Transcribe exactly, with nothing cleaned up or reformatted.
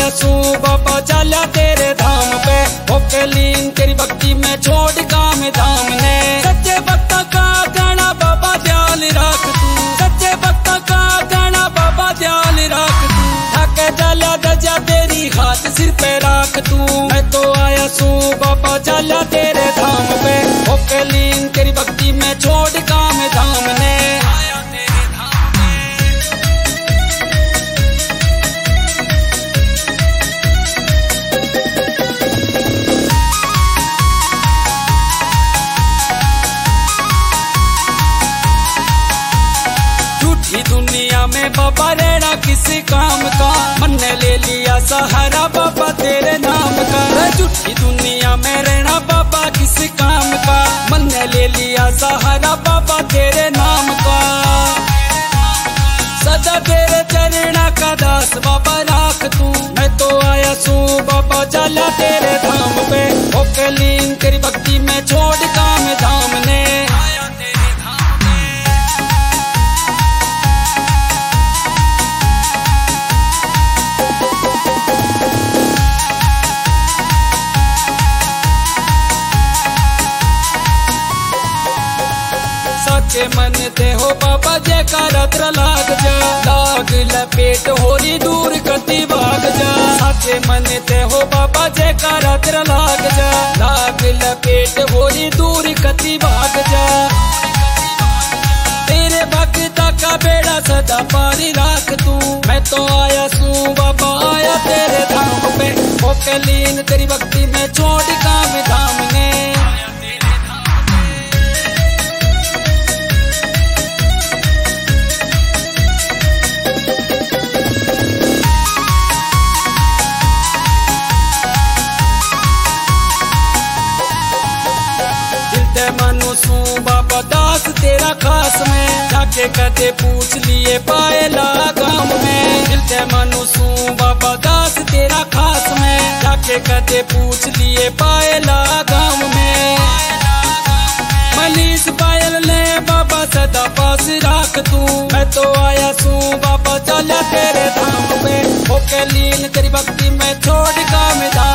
आया सू बाबा चला तेरे धाम पे, होके लीन तेरी भक्ति में छोड़ काम धाम ने। सच्चे भक्त का गाना बाबा ध्यान रख तू, सच्चे भक्त का गाना बाबा ध्यान रख तू। ढाके चला दजा तेरी हाथ सिर पे रख तू। मैं तो आया सू बाबा चला तेरे धाम पे, होके लीन तेरी भक्ति में छोड़ काम धाम ने। दुनिया में बाबा रहना किसी काम का, मन ने ले लिया सहारा बाबा तेरे नाम का। झूठी दुनिया में रहना बाबा किसी काम का, मन ने ले लिया सहारा बाबा तेरे नाम का। सदा तेरे चरणा का दास बाबा राख तू। मैं तो आया सू बाबा चला तेरे धाम पे, होके लीन तेरी भक्ति में छोड़ काम धाम ने। सच्चे मन ते हो बाबा जयकारा तेरा लाग जा, लाग लपेट होली दूर कति भाग जा। सच्चे मन ते हो बाबा जयकारा तेरा लाग जा, लाग लपेट होली दूर कति भाग जा। तेरे भक्ता का बेड़ा सदा पारी राख तू। मैं तो आया सू बाबा आया तेरे धाम पे, होके लीन तेरी भक्ति में छोड़ काम धाम ने। मनु सू बाबा दास तेरा खास में, जाके कदे पूछ लिए पायला गाँव में। दिलते मनु सू बाबा दास तेरा खास में, जाके कदे पूछ लिए पायला गाँव में। मनीष पायल ले बाबा सदा पास राख तू। मैं तो आया सू बाबा चला तेरे धाम पे, होके लीन तेरी भक्ति में छोड़ काम धाम।